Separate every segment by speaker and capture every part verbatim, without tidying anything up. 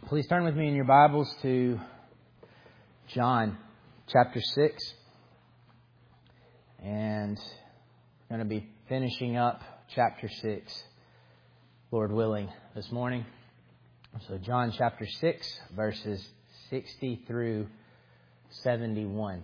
Speaker 1: Please turn with me in your Bibles to John chapter six. And we're going to be finishing up chapter six, Lord willing, this morning. So John chapter six, verses sixty through seventy-one.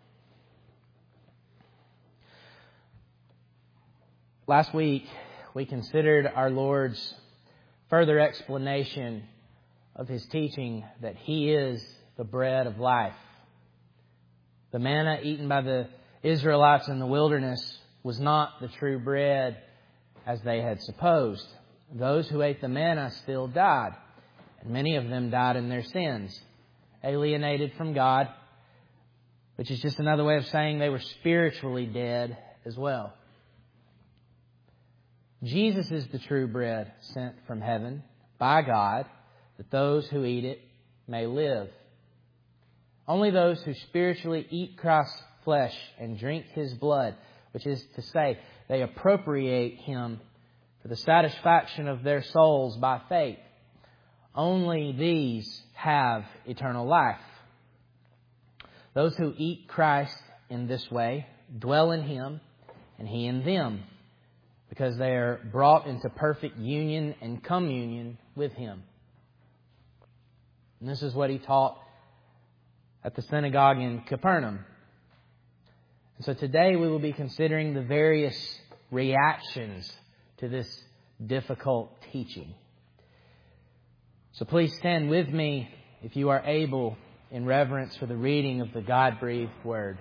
Speaker 1: Last week, we considered our Lord's further explanation of His teaching that He is the bread of life. The manna eaten by the Israelites in the wilderness was not the true bread as they had supposed. Those who ate the manna still died, and many of them died in their sins, alienated from God, which is just another way of saying they were spiritually dead as well. Jesus is the true bread sent from heaven by God, that those who eat it may live. Only those who spiritually eat Christ's flesh and drink His blood, which is to say, they appropriate Him for the satisfaction of their souls by faith, only these have eternal life. Those who eat Christ in this way dwell in Him and He in them, because they are brought into perfect union and communion with Him. And this is what He taught at the synagogue in Capernaum. And so today we will be considering the various reactions to this difficult teaching. So please stand with me, if you are able, in reverence for the reading of the God-breathed Word.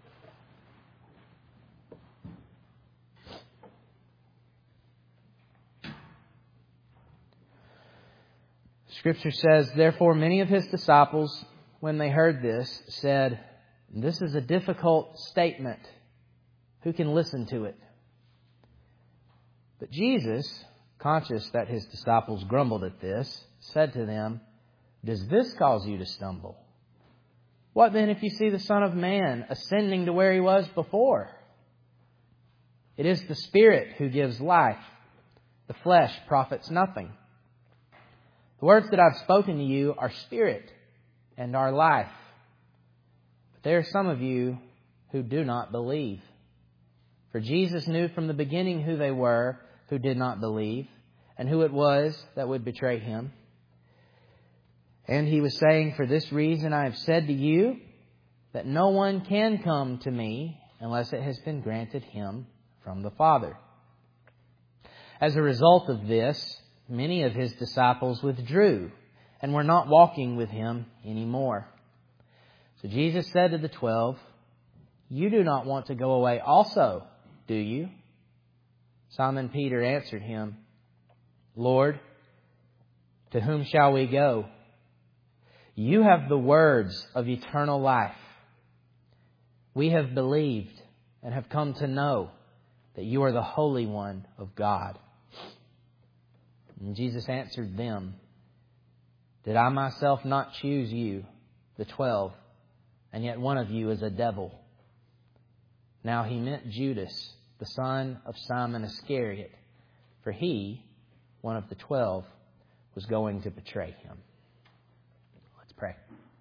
Speaker 1: Scripture says, "Therefore many of His disciples, when they heard this, said, 'This is a difficult statement. Who can listen to it?' But Jesus, conscious that His disciples grumbled at this, said to them, 'Does this cause you to stumble? What then if you see the Son of Man ascending to where He was before? It is the Spirit who gives life. The flesh profits nothing. The words that I've spoken to you are spirit and are life. But there are some of you who do not believe.' For Jesus knew from the beginning who they were who did not believe, and who it was that would betray Him. And He was saying, 'For this reason I have said to you that no one can come to me unless it has been granted him from the Father.' As a result of this, many of His disciples withdrew and were not walking with Him anymore. So Jesus said to the twelve, 'You do not want to go away also, do you?' Simon Peter answered Him, 'Lord, to whom shall we go? You have the words of eternal life. We have believed and have come to know that You are the Holy One of God.' And Jesus answered them, 'Did I myself not choose you, the twelve, and yet one of you is a devil?' Now He meant Judas, the son of Simon Iscariot, for he, one of the twelve, was going to betray Him." Let's pray.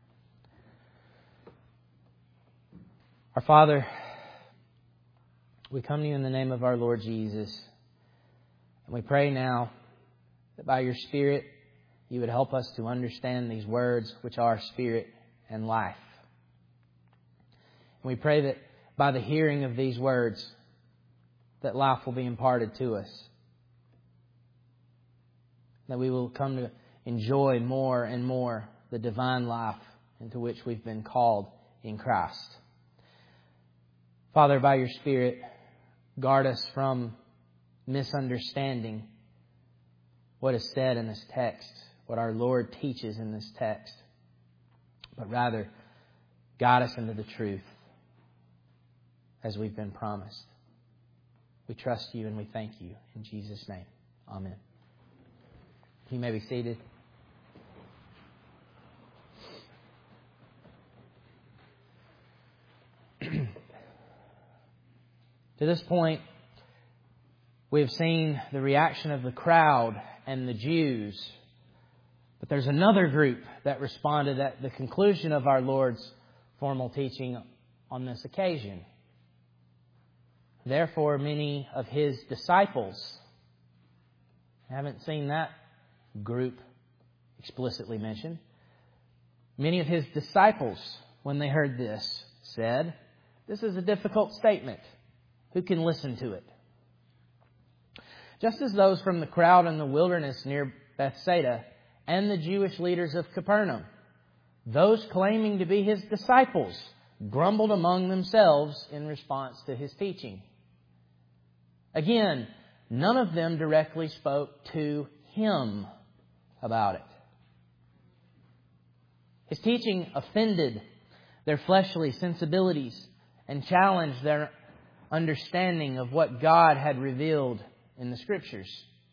Speaker 1: Our Father, we come to You in the name of our Lord Jesus, and we pray now that by Your Spirit You would help us to understand these words, which are spirit and life. And we pray that by the hearing of these words, that life will be imparted to us. That we will come to enjoy more and more the divine life into which we've been called in Christ. Father, by Your Spirit, guard us from misunderstanding what is said in this text, what our Lord teaches in this text, but rather guide us into the truth as we've been promised. We trust You and we thank You. In Jesus' name, amen. You may be seated. To this point, we have seen the reaction of the crowd and the Jews But there's another group that responded at the conclusion of our Lord's formal teaching on this occasion. Therefore, many of His disciples, I haven't seen that group explicitly mentioned. Many of His disciples, when they heard this, said, "This is a difficult statement. Who can listen to it?" Just as those from the crowd in the wilderness near Bethsaida and the Jewish leaders of Capernaum, those claiming to be His disciples, grumbled among themselves in response to His teaching. Again, none of them directly spoke to Him about it. His teaching offended their fleshly sensibilities and challenged their understanding of what God had revealed in the Scriptures.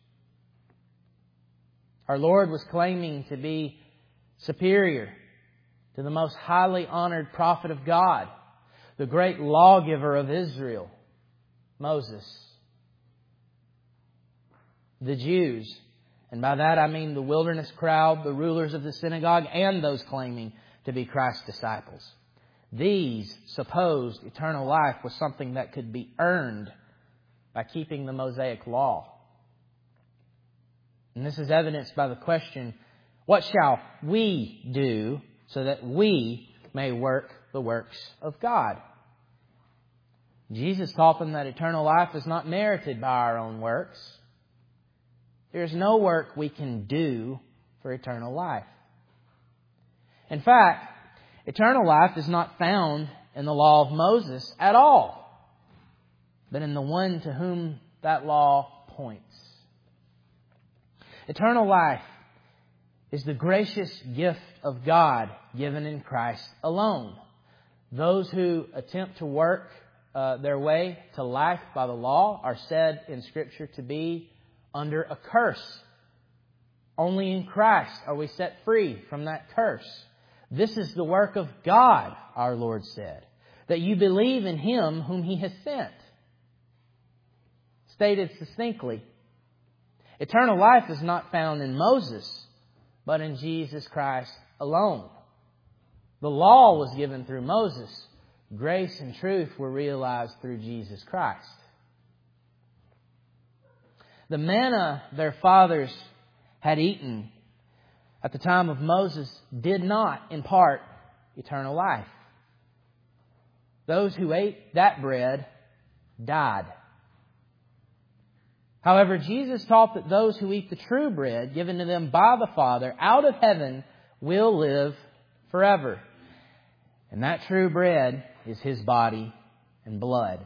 Speaker 1: Our Lord was claiming to be superior to the most highly honored prophet of God, the great lawgiver of Israel, Moses. The Jews, and by that I mean the wilderness crowd, the rulers of the synagogue, and those claiming to be Christ's disciples. These supposed eternal life was something that could be earned by keeping the Mosaic law. And this is evidenced by the question, what shall we do so that we may work the works of God? Jesus taught them that eternal life is not merited by our own works. There is no work we can do for eternal life. In fact, eternal life is not found in the law of Moses at all, but in the one to whom that law points. Eternal life is the gracious gift of God given in Christ alone. Those who attempt to work uh, their way to life by the law are said in Scripture to be under a curse. Only in Christ are we set free from that curse. This is the work of God, our Lord said, that you believe in Him whom He has sent. Stated succinctly, eternal life is not found in Moses, but in Jesus Christ alone. The law was given through Moses. Grace and truth were realized through Jesus Christ. The manna their fathers had eaten at the time of Moses did not impart eternal life. Those who ate that bread died. However, Jesus taught that those who eat the true bread given to them by the Father out of heaven will live forever. And that true bread is His body and blood.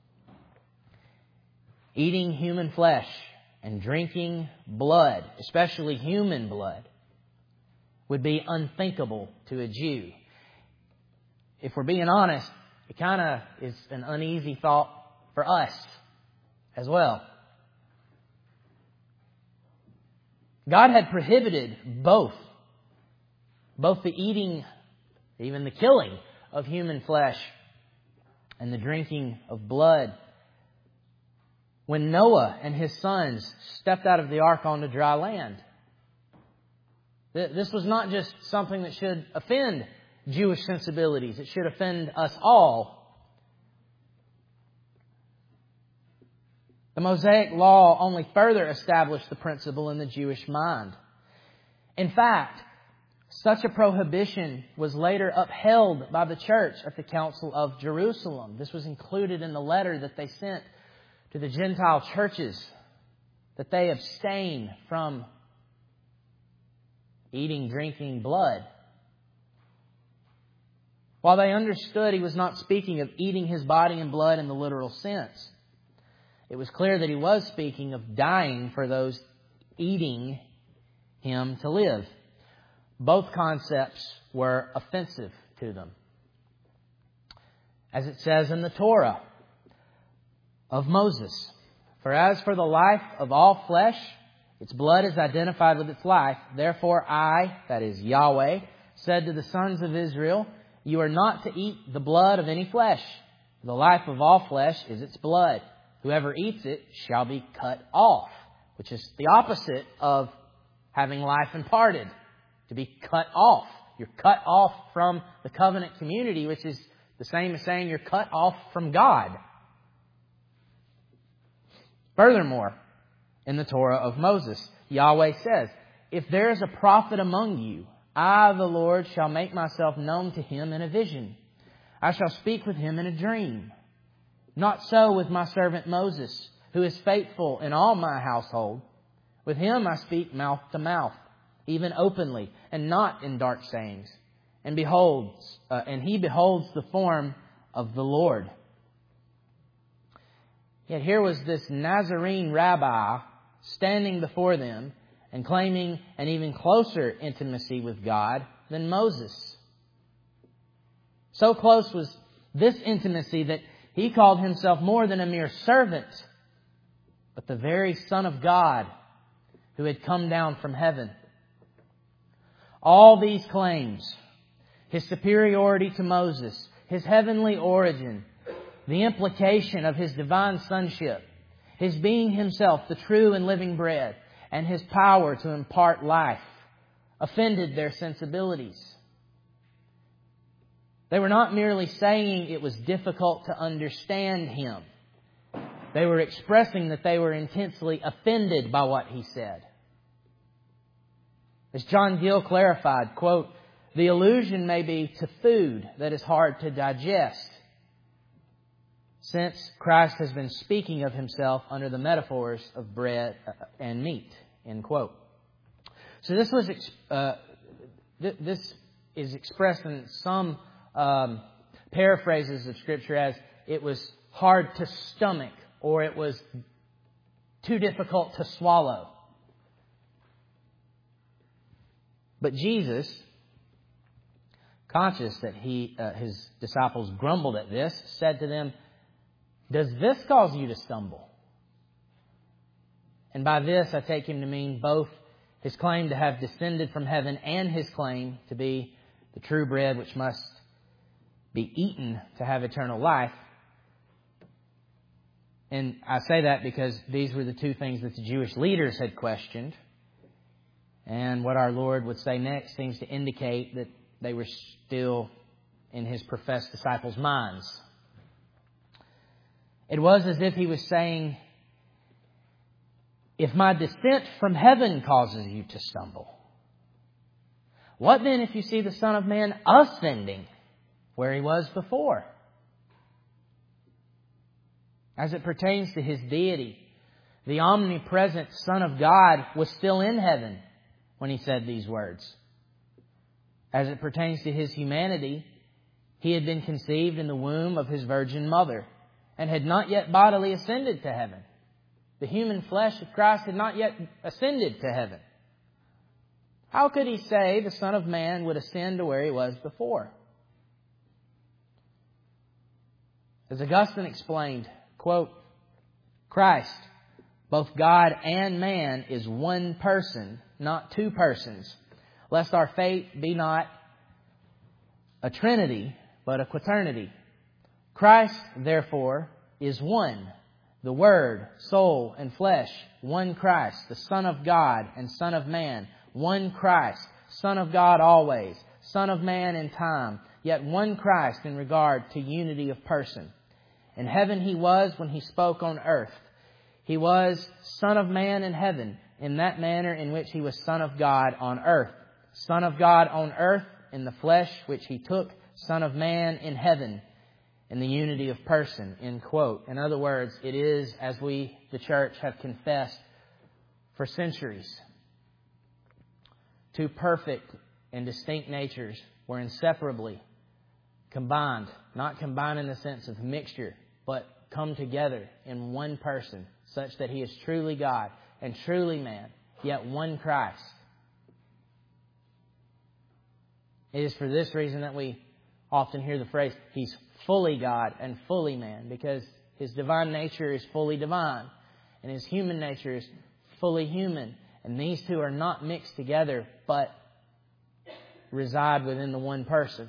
Speaker 1: Eating human flesh and drinking blood, especially human blood, would be unthinkable to a Jew. If we're being honest, it kind of is an uneasy thought for us as well. God had prohibited both, both the eating, even the killing of human flesh and the drinking of blood. When Noah and his sons stepped out of the ark onto dry land, this was not just something that should offend Jewish sensibilities. It should offend us all. The Mosaic law only further established the principle in the Jewish mind. In fact, such a prohibition was later upheld by the church at the Council of Jerusalem. This was included in the letter that they sent to the Gentile churches, that they abstain from eating, drinking blood. While they understood He was not speaking of eating His body and blood in the literal sense, it was clear that He was speaking of dying for those eating Him to live. Both concepts were offensive to them. As it says in the Torah of Moses, "For as for the life of all flesh, its blood is identified with its life. Therefore I," that is Yahweh, "said to the sons of Israel, you are not to eat the blood of any flesh. The life of all flesh is its blood. Whoever eats it shall be cut off," which is the opposite of having life imparted to be cut off. You're cut off from the covenant community, which is the same as saying you're cut off from God. Furthermore, in the Torah of Moses, Yahweh says, "If there is a prophet among you, I, the Lord, shall make myself known to him in a vision. I shall speak with him in a dream. Not so with my servant Moses, who is faithful in all my household. With him I speak mouth to mouth, even openly, and not in dark sayings. And beholds, uh, and he beholds the form of the Lord." Yet here was this Nazarene rabbi standing before them and claiming an even closer intimacy with God than Moses. So close was this intimacy that he called himself more than a mere servant, but the very Son of God who had come down from heaven. All these claims, his superiority to Moses, his heavenly origin, the implication of his divine sonship, his being himself the true and living bread, and his power to impart life, offended their sensibilities. They were not merely saying it was difficult to understand him. They were expressing that they were intensely offended by what he said. As John Gill clarified, quote, "The allusion may be to food that is hard to digest, since Christ has been speaking of himself under the metaphors of bread and meat," end quote. So this was uh, th- this is expressed in some um, paraphrases of Scripture as it was hard to stomach, or it was too difficult to swallow. But Jesus, conscious that he uh, his disciples grumbled at this, said to them, "Does this cause you to stumble?" And by this I take him to mean both his claim to have descended from heaven and his claim to be the true bread which must be eaten to have eternal life. And I say that because these were the two things that the Jewish leaders had questioned. And what our Lord would say next seems to indicate that they were still in his professed disciples' minds. It was as if he was saying, "If my descent from heaven causes you to stumble, what then if you see the Son of Man ascending where he was before?" As it pertains to his deity, the omnipresent Son of God was still in heaven when he said these words. As it pertains to his humanity, he had been conceived in the womb of his virgin mother and had not yet bodily ascended to heaven. The human flesh of Christ had not yet ascended to heaven. How could he say the Son of Man would ascend to where he was before? As Augustine explained, quote, "Christ, both God and man, is one person, not two persons, lest our faith be not a trinity, but a quaternity. Christ, therefore, is one, the Word, soul, and flesh, one Christ, the Son of God and Son of Man, one Christ, Son of God always, Son of Man in time, yet one Christ in regard to unity of person. In heaven he was when he spoke on earth. He was Son of Man in heaven, in that manner in which he was Son of God on earth. Son of God on earth in the flesh which he took, Son of Man in heaven, in the unity of person," end quote. In other words, it is as we, the church, have confessed for centuries. Two perfect and distinct natures were inseparably combined, not combined in the sense of mixture, but come together in one person, such that he is truly God and truly man, yet one Christ. It is for this reason that we often hear the phrase, he's fully God and fully man, because his divine nature is fully divine and his human nature is fully human. And these two are not mixed together, but reside within the one person.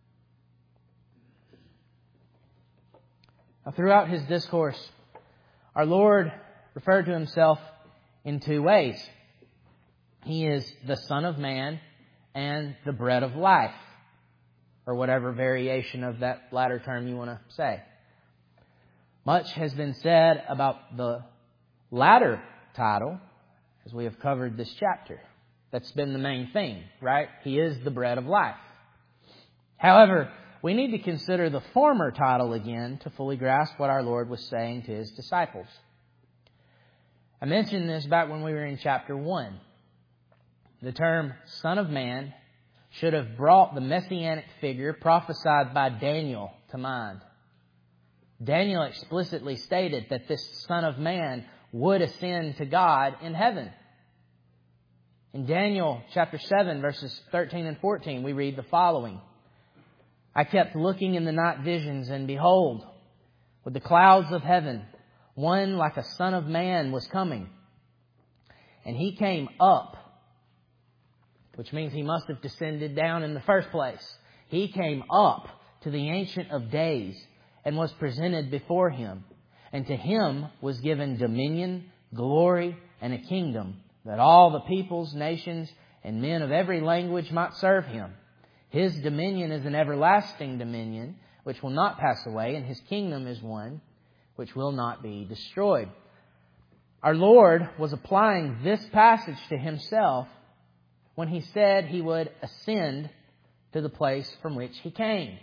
Speaker 1: Now, throughout his discourse, our Lord referred to himself in two ways. He is the Son of Man and the bread of life, or whatever variation of that latter term you want to say. Much has been said about the latter title as we have covered this chapter. That's been the main thing, right? He is the bread of life. However, we need to consider the former title again to fully grasp what our Lord was saying to His disciples. I mentioned this back when we were in chapter one. The term Son of Man should have brought the messianic figure prophesied by Daniel to mind. Daniel explicitly stated that this Son of Man would ascend to God in heaven. In Daniel chapter seven, verses thirteen and fourteen, we read the following. I kept looking in the night visions, and behold, with the clouds of heaven, one like a Son of Man was coming. And He came up, which means He must have descended down in the first place. He came up to the Ancient of Days and was presented before Him. And to Him was given dominion, glory, and a kingdom, that all the peoples, nations, and men of every language might serve Him. His dominion is an everlasting dominion, which will not pass away, and His kingdom is one which will not be destroyed. Our Lord was applying this passage to Himself when He said He would ascend to the place from which He came.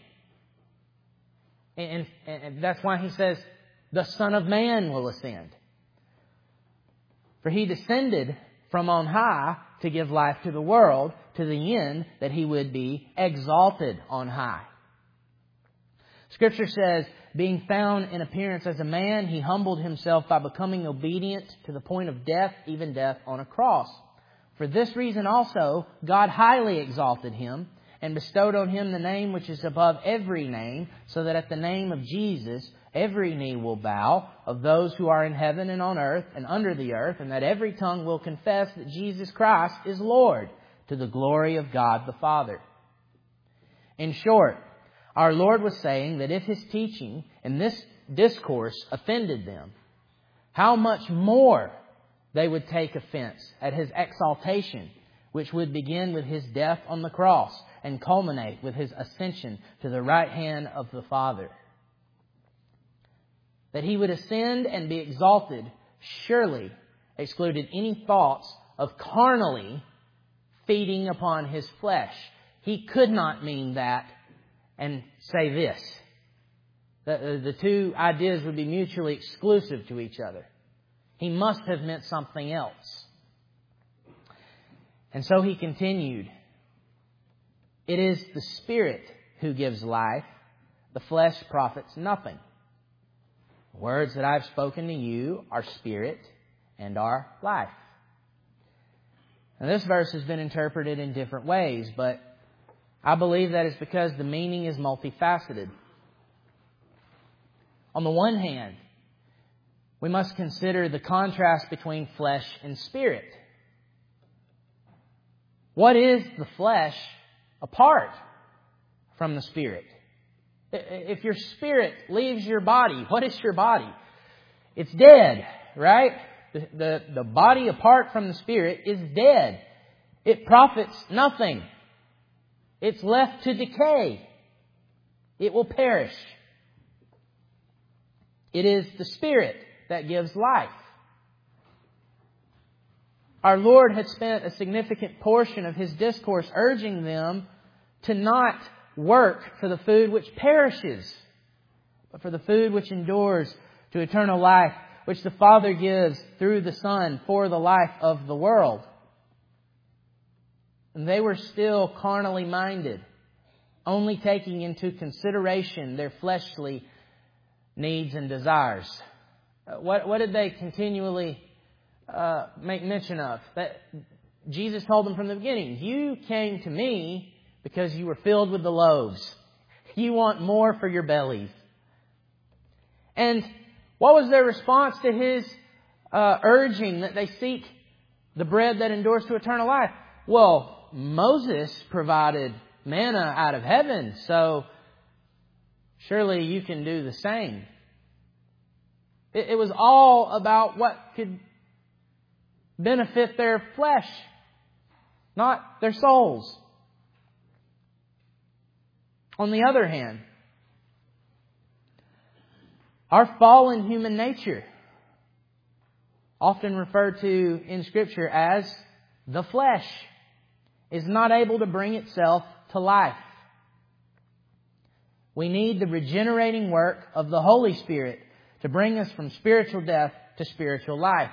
Speaker 1: And, and that's why He says, the Son of Man will ascend. For He descended from on high to give life to the world, to the end that He would be exalted on high. Scripture says, being found in appearance as a man, He humbled Himself by becoming obedient to the point of death, even death on a cross. For this reason also, God highly exalted Him and bestowed on Him the name which is above every name, so that at the name of Jesus every knee will bow, of those who are in heaven and on earth and under the earth, and that every tongue will confess that Jesus Christ is Lord, to the glory of God the Father. In short, our Lord was saying that if His teaching in this discourse offended them, how much more they would take offense at His exaltation, which would begin with His death on the cross and culminate with His ascension to the right hand of the Father. That He would ascend and be exalted surely excluded any thoughts of carnally feeding upon His flesh. He could not mean that and say this. The, the two ideas would be mutually exclusive to each other. He must have meant something else. And so He continued, it is the Spirit who gives life. The flesh profits nothing. The words that I've spoken to you are spirit and are life. Now, this verse has been interpreted in different ways, but I believe that is because the meaning is multifaceted. On the one hand, we must consider the contrast between flesh and spirit. What is the flesh apart from the spirit? If your spirit leaves your body, what is your body? It's dead, right? The, the, the body apart from the spirit is dead. It profits nothing. It's left to decay. It will perish. It is the Spirit that gives life. Our Lord had spent a significant portion of His discourse urging them to not work for the food which perishes, but for the food which endures to eternal life, which the Father gives through the Son for the life of the world. And they were still carnally minded, only taking into consideration their fleshly needs and desires. What, what did they continually uh, make mention of? That Jesus told them from the beginning, you came to me because you were filled with the loaves. You want more for your bellies. And what was their response to His uh, urging that they seek the bread that endures to eternal life? Well, Moses provided manna out of heaven, so surely you can do the same. It, it was all about what could benefit their flesh, not their souls. On the other hand, our fallen human nature, often referred to in Scripture as the flesh, is not able to bring itself to life. We need the regenerating work of the Holy Spirit to bring us from spiritual death to spiritual life.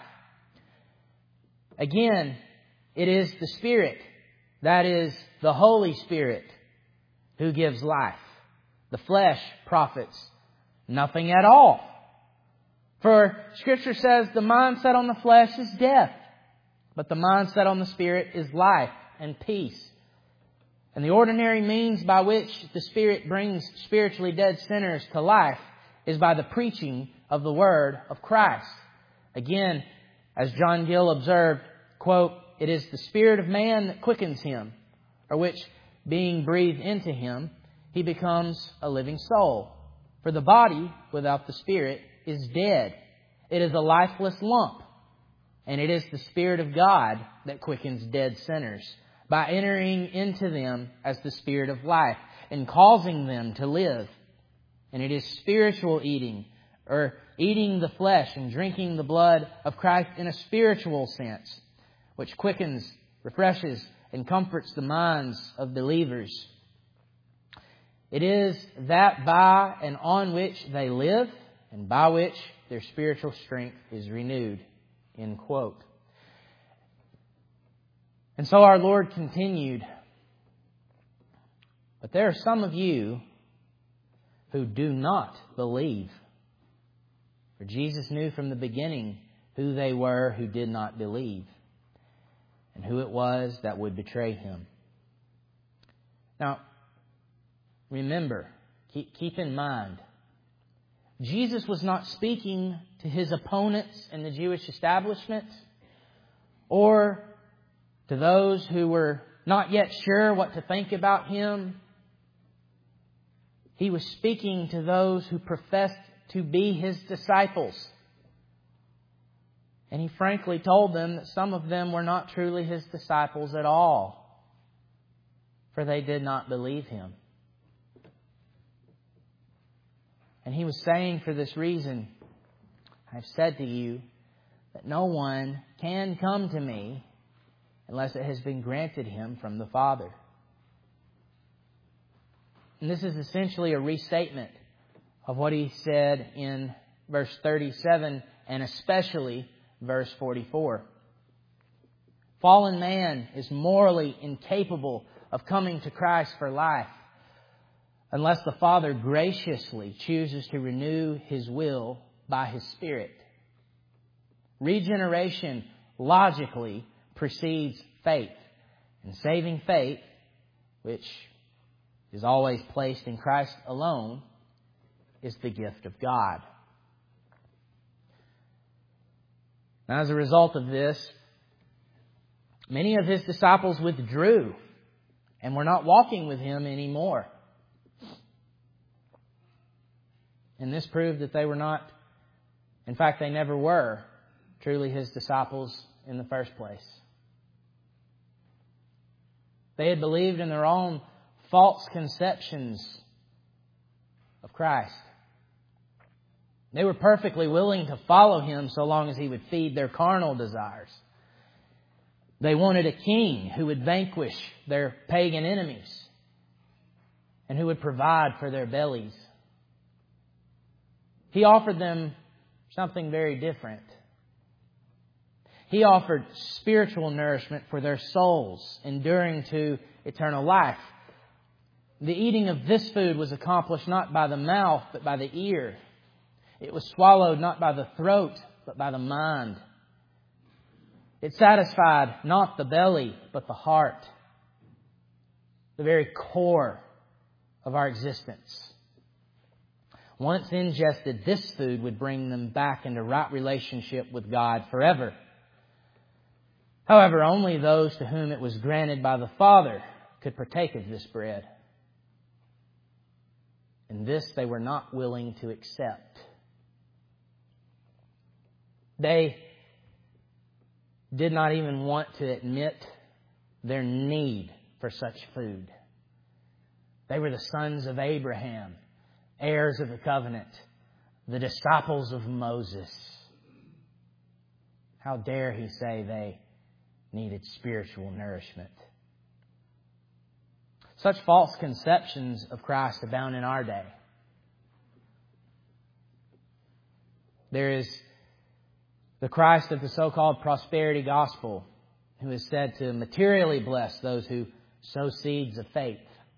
Speaker 1: Again, it is the Spirit, that is, the Holy Spirit, who gives life. The flesh profits nothing at all. For Scripture says the mind set on the flesh is death, but the mind set on the Spirit is life and peace. And the ordinary means by which the Spirit brings spiritually dead sinners to life is by the preaching of the Word of Christ. Again, as John Gill observed, quote, "It is the spirit of man that quickens him, or which, being breathed into him, he becomes a living soul. For the body without the Spirit is dead. It is a lifeless lump. And it is the Spirit of God that quickens dead sinners, by entering into them as the Spirit of life and causing them to live. And it is spiritual eating, or eating the flesh and drinking the blood of Christ in a spiritual sense, which quickens, refreshes, and comforts the minds of believers. It is that by and on which they live, and by which their spiritual strength is renewed." End quote. And so our Lord continued, "But there are some of you who do not believe." For Jesus knew from the beginning who they were who did not believe, and who it was that would betray Him. Now, remember, keep, keep in mind, Jesus was not speaking to His opponents in the Jewish establishment, or to those who were not yet sure what to think about Him. He was speaking to those who professed to be His disciples. And He frankly told them that some of them were not truly His disciples at all, for they did not believe Him. And He was saying, for this reason, I've said to you that no one can come to me unless it has been granted him from the Father. And this is essentially a restatement of what He said in verse thirty-seven and especially verse forty-four. Fallen man is morally incapable of coming to Christ for life unless the Father graciously chooses to renew His will by His Spirit. Regeneration logically precedes faith. And saving faith, which is always placed in Christ alone, is the gift of God. Now, as a result of this, many of His disciples withdrew and were not walking with Him anymore. And this proved that they were not, in fact, they never were truly His disciples in the first place. They had believed in their own false conceptions of Christ. They were perfectly willing to follow Him so long as He would feed their carnal desires. They wanted a king who would vanquish their pagan enemies and who would provide for their bellies. He offered them something very different. He offered spiritual nourishment for their souls, enduring to eternal life. The eating of this food was accomplished not by the mouth, but by the ear. It was swallowed not by the throat, but by the mind. It satisfied not the belly, but the heart, the very core of our existence. Once ingested, this food would bring them back into right relationship with God forever. However, only those to whom it was granted by the Father could partake of this bread. And this they were not willing to accept. They did not even want to admit their need for such food. They were the sons of Abraham, heirs of the covenant, the disciples of Moses. How dare he say they needed spiritual nourishment? Such false conceptions of Christ abound in our day. There is the Christ of the so-called prosperity gospel, who is said to materially bless those who sow seeds of faith.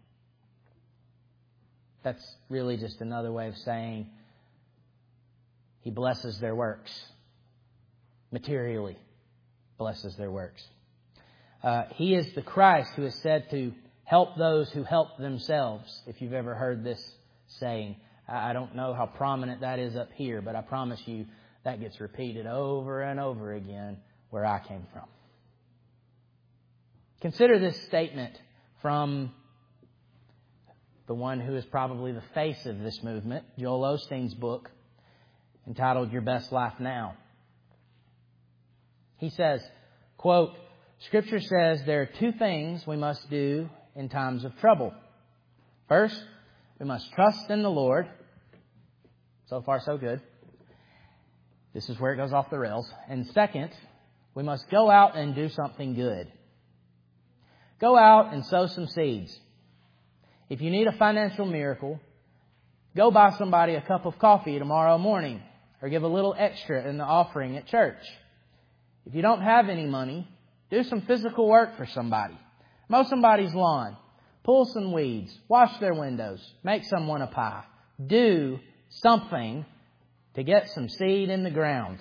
Speaker 1: That's really just another way of saying He blesses their works. Materially blesses their works. Uh, he is the Christ who is said to help those who help themselves. If you've ever heard this saying, I don't know how prominent that is up here, but I promise you that gets repeated over and over again where I came from. Consider this statement from the one who is probably the face of this movement, Joel Osteen's book, entitled Your Best Life Now. He says, quote, Scripture says there are two things we must do in times of trouble. First, we must trust in the Lord. So far, so good. This is where it goes off the rails. And second, we must go out and do something good. Go out and sow some seeds. If you need a financial miracle, go buy somebody a cup of coffee tomorrow morning, or give a little extra in the offering at church. If you don't have any money, do some physical work for somebody. Mow somebody's lawn. Pull some weeds. Wash their windows. Make someone a pie. Do something to get some seed in the ground.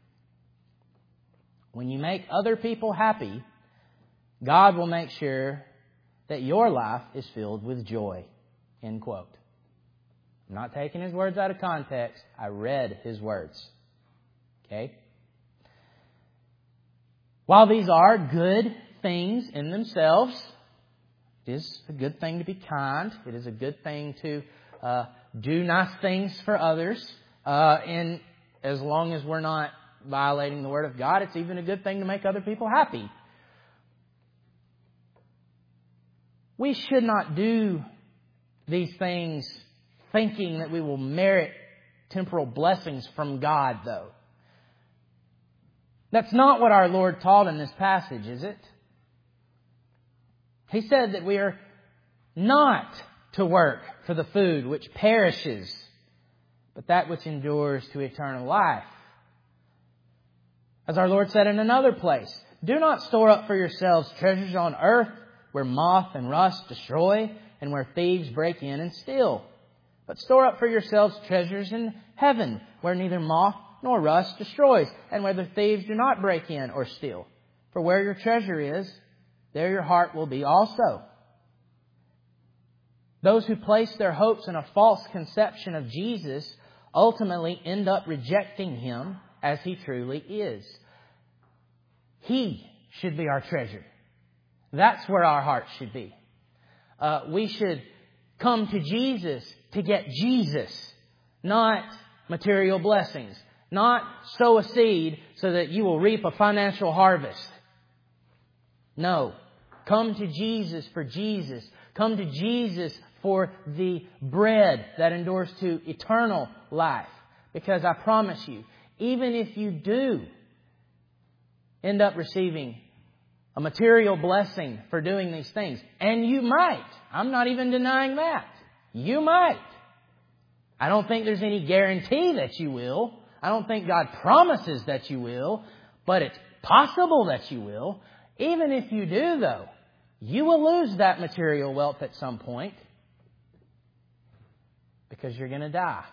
Speaker 1: When you make other people happy, God will make sure that your life is filled with joy. End quote. I'm not taking his words out of context. I read his words. Okay? While these are good things in themselves, it is a good thing to be kind. It is a good thing to uh, do nice things for others. Uh, and as long as we're not violating the Word of God, it's even a good thing to make other people happy. We should not do these things thinking that we will merit temporal blessings from God, though. That's not what our Lord taught in this passage, is it? He said that we are not to work for the food which perishes, but that which endures to eternal life. As our Lord said in another place, do not store up for yourselves treasures on earth, where moth and rust destroy, and where thieves break in and steal. But store up for yourselves treasures in heaven, where neither moth nor rust destroys, and where the thieves do not break in or steal. For where your treasure is, there your heart will be also. Those who place their hopes in a false conception of Jesus ultimately end up rejecting Him as He truly is. He should be our treasure. That's where our hearts should be. Uh, we should come to Jesus to get Jesus, not material blessings. Not sow a seed so that you will reap a financial harvest. No. Come to Jesus for Jesus. Come to Jesus for the bread that endures to eternal life. Because I promise you, even if you do end up receiving a material blessing for doing these things, and you might, I'm not even denying that, you might. I don't think there's any guarantee that you will. I don't think God promises that you will, but it's possible that you will. Even if you do, though, you will lose that material wealth at some point because you're going to die.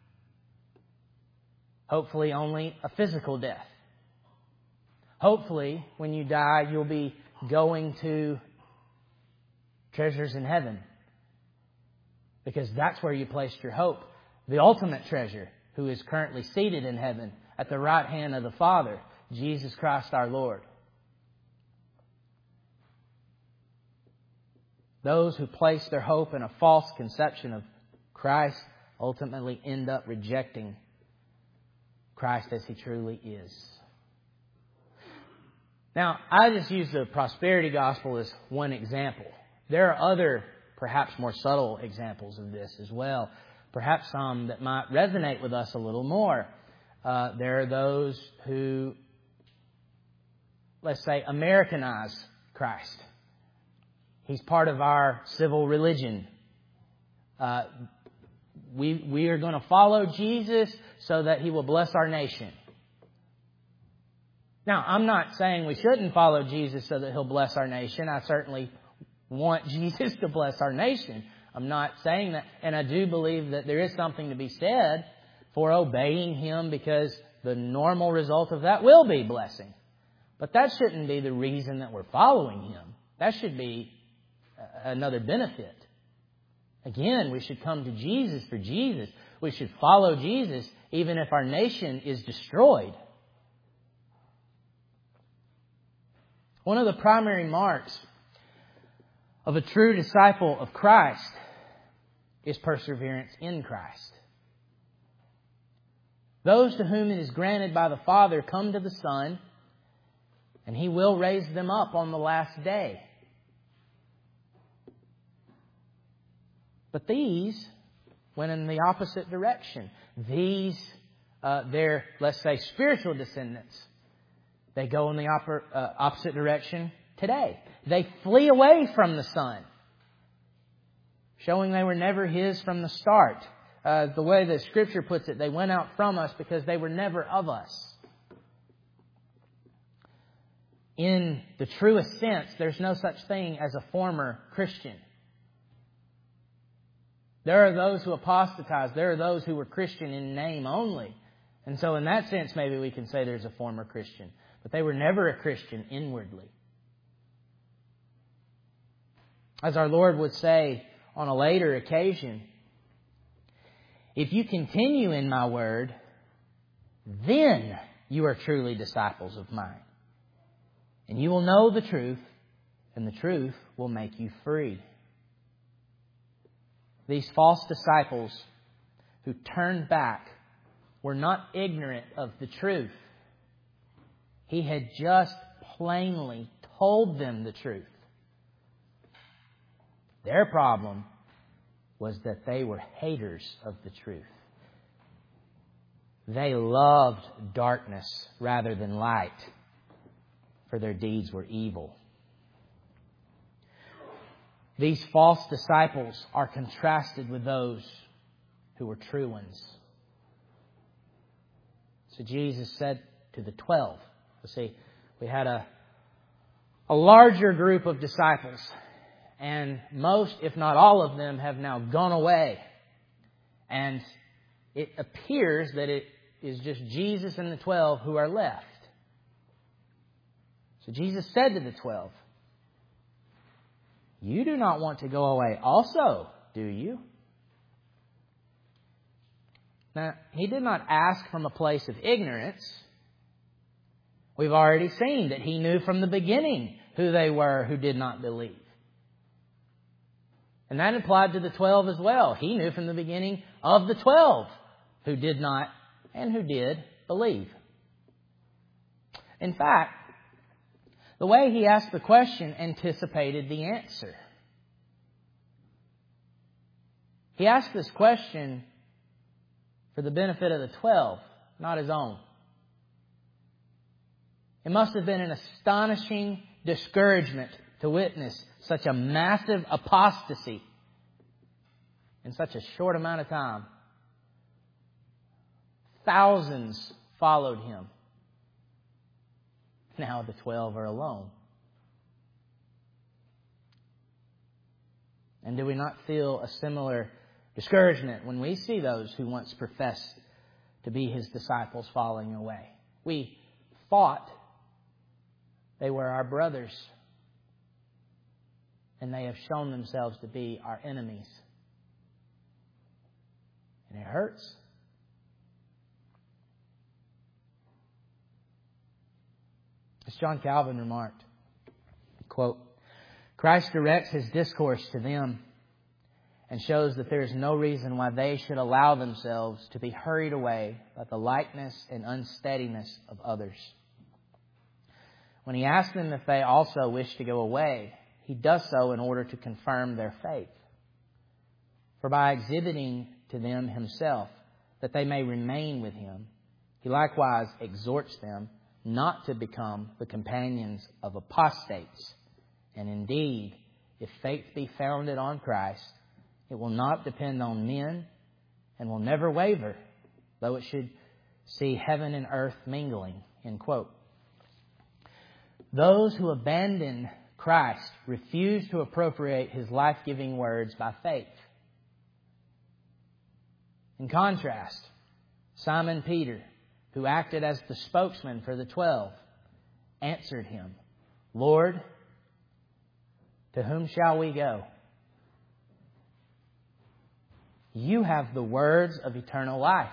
Speaker 1: Hopefully only a physical death. Hopefully, when you die, you'll be going to treasures in heaven, because that's where you placed your hope. The ultimate treasure, who is currently seated in heaven at the right hand of the Father, Jesus Christ our Lord. Those who place their hope in a false conception of Christ ultimately end up rejecting Christ as He truly is. Now, I just use the prosperity gospel as one example. There are other perhaps more subtle examples of this as well. Perhaps some that might resonate with us a little more. Uh, there are those who, let's say, Americanize Christ. He's part of our civil religion. Uh, we, we are going to follow Jesus so that He will bless our nation. Now, I'm not saying we shouldn't follow Jesus so that He'll bless our nation. I certainly want Jesus to bless our nation. I'm not saying that. And I do believe that there is something to be said for obeying Him, because the normal result of that will be blessing. But that shouldn't be the reason that we're following Him. That should be another benefit. Again, we should come to Jesus for Jesus. We should follow Jesus even if our nation is destroyed. One of the primary marks of a true disciple of Christ is perseverance in Christ. Those to whom it is granted by the Father come to the Son, and He will raise them up on the last day. But these went in the opposite direction. These, uh, they're, let's say, spiritual descendants. They go in the oper- uh, opposite direction today. They flee away from the Son, showing they were never His from the start. Uh, the way the Scripture puts it, they went out from us because they were never of us. In the truest sense, there's no such thing as a former Christian. There are those who apostatized. There are those who were Christian in name only. And so in that sense, maybe we can say there's a former Christian. But they were never a Christian inwardly. As our Lord would say on a later occasion, if you continue in my word, then you are truly disciples of mine. And you will know the truth, and the truth will make you free. These false disciples who turned back were not ignorant of the truth. He had just plainly told them the truth. Their problem was that they were haters of the truth. They loved darkness rather than light, for their deeds were evil. These false disciples are contrasted with those who were true ones. So Jesus said to the twelve, let's see, we had a, a larger group of disciples, and most, if not all of them, have now gone away. And it appears that it is just Jesus and the twelve who are left. So Jesus said to the twelve, you do not want to go away also, do you? Now, He did not ask from a place of ignorance. We've already seen that He knew from the beginning who they were who did not believe. And that applied to the twelve as well. He knew from the beginning of the twelve who did not and who did believe. In fact, the way He asked the question anticipated the answer. He asked this question for the benefit of the twelve, not His own. It must have been an astonishing discouragement to witness such a massive apostasy in such a short amount of time. Thousands followed Him. Now the twelve are alone. And do we not feel a similar discouragement when we see those who once professed to be His disciples falling away? We thought they were our brothers, and they have shown themselves to be our enemies. And it hurts. As John Calvin remarked, quote, Christ directs His discourse to them and shows that there is no reason why they should allow themselves to be hurried away by the lightness and unsteadiness of others. When He asks them if they also wish to go away, He does so in order to confirm their faith. For by exhibiting to them Himself, that they may remain with Him, He likewise exhorts them not to become the companions of apostates. And indeed, if faith be founded on Christ, it will not depend on men and will never waver, though it should see heaven and earth mingling. End quote. Those who abandon Christ refuse to appropriate His life-giving words by faith. In contrast, Simon Peter, who acted as the spokesman for the twelve, answered Him, Lord, to whom shall we go? You have the words of eternal life.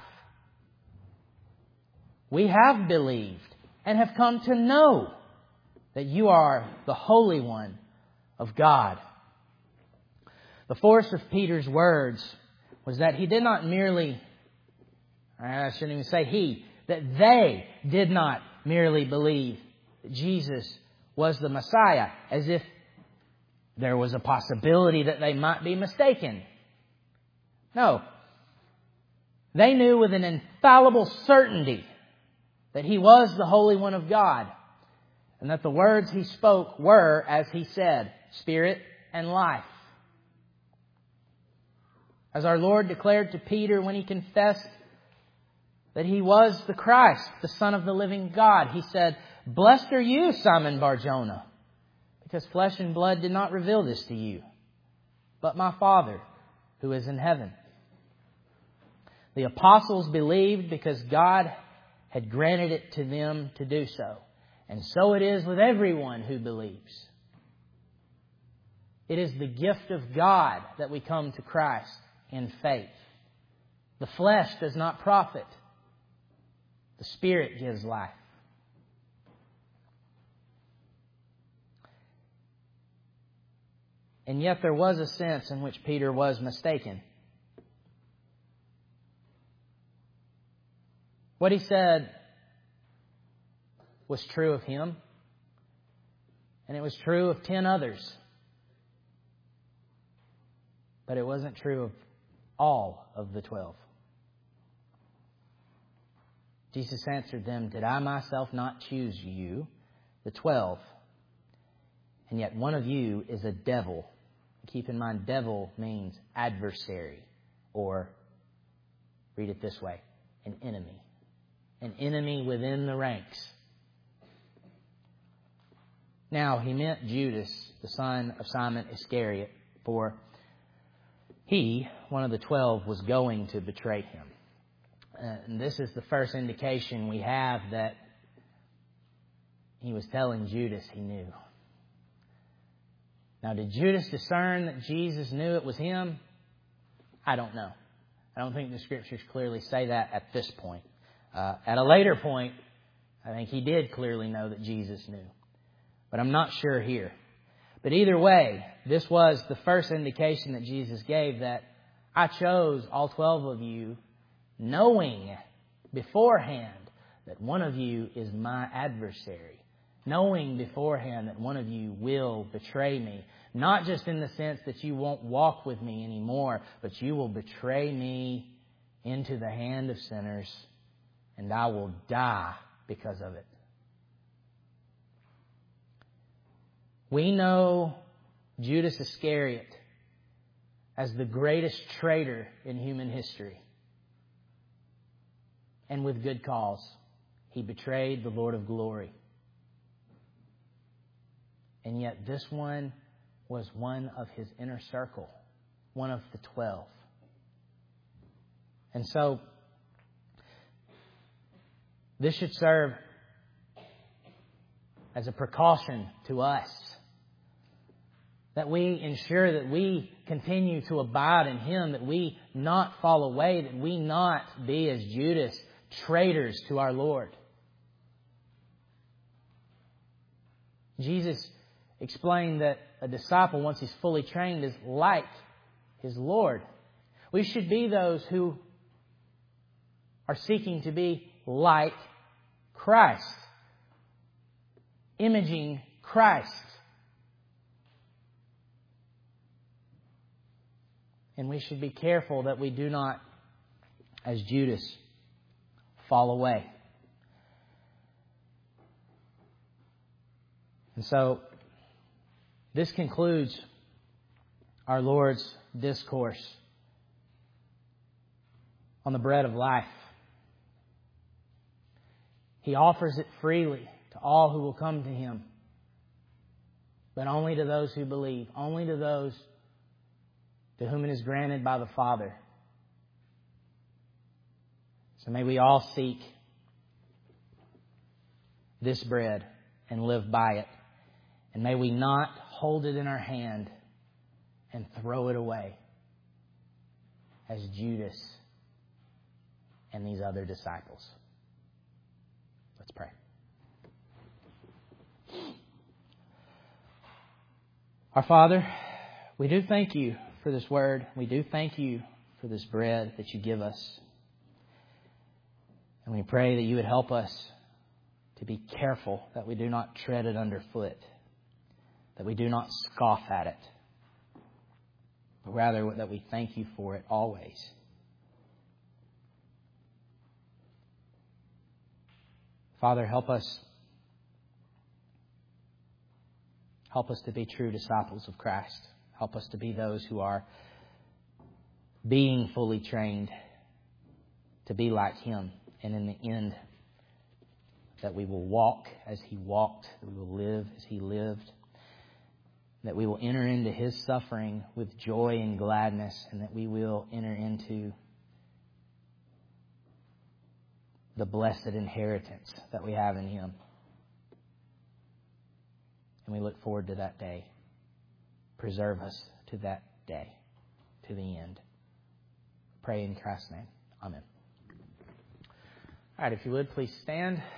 Speaker 1: We have believed and have come to know that You are the Holy One of God. The force of Peter's words was that he did not merely, I shouldn't even say he, that they did not merely believe that Jesus was the Messiah, as if there was a possibility that they might be mistaken. No. They knew with an infallible certainty that He was the Holy One of God, and that the words He spoke were, as He said, spirit and life. As our Lord declared to Peter when he confessed that He was the Christ, the Son of the living God, He said, Blessed are you, Simon Bar-Jonah, because flesh and blood did not reveal this to you, but my Father who is in heaven. The apostles believed because God had granted it to them to do so. And so it is with everyone who believes. It is the gift of God that we come to Christ in faith. The flesh does not profit. The Spirit gives life. And yet there was a sense in which Peter was mistaken. What he said was true of him, and it was true of ten others. But it wasn't true of all of the twelve. Jesus answered them, Did I myself not choose you, the twelve? And yet one of you is a devil. Keep in mind, devil means adversary, or read it this way, an enemy. An enemy within the ranks. Now, he meant Judas, the son of Simon Iscariot, for he, one of the twelve, was going to betray Him. Uh, and this is the first indication we have that he was telling Judas he knew. Now, did Judas discern that Jesus knew it was him? I don't know. I don't think the Scriptures clearly say that at this point. Uh, at a later point, I think he did clearly know that Jesus knew. But I'm not sure here. But either way, this was the first indication that Jesus gave that I chose all twelve of you knowing beforehand that one of you is my adversary. Knowing beforehand that one of you will betray me. Not just in the sense that you won't walk with me anymore, but you will betray me into the hand of sinners, and I will die because of it. We know Judas Iscariot as the greatest traitor in human history. And with good cause. He betrayed the Lord of glory. And yet this one was one of His inner circle. One of the twelve. And so, this should serve as a precaution to us. That we ensure that we continue to abide in Him, that we not fall away, that we not be as Judas, traitors to our Lord. Jesus explained that a disciple, once he's fully trained, is like his Lord. We should be those who are seeking to be like Christ, imaging Christ. And we should be careful that we do not, as Judas, fall away. And so, this concludes our Lord's discourse on the bread of life. He offers it freely to all who will come to Him, but only to those who believe, only to those to whom it is granted by the Father. So may we all seek this bread and live by it. And may we not hold it in our hand and throw it away as Judas and these other disciples. Let's pray. Our Father, we do thank You for this word. We do thank You for this bread that You give us. And we pray that You would help us to be careful that we do not tread it underfoot, that we do not scoff at it, but rather that we thank You for it always. Father, help us. Help us to be true disciples of Christ. Help us to be those who are being fully trained to be like Him. And in the end, that we will walk as He walked, that we will live as He lived, that we will enter into His suffering with joy and gladness, and that we will enter into the blessed inheritance that we have in Him. And we look forward to that day. Preserve us to that day, to the end. Pray in Christ's name. Amen. All right, if you would, please stand.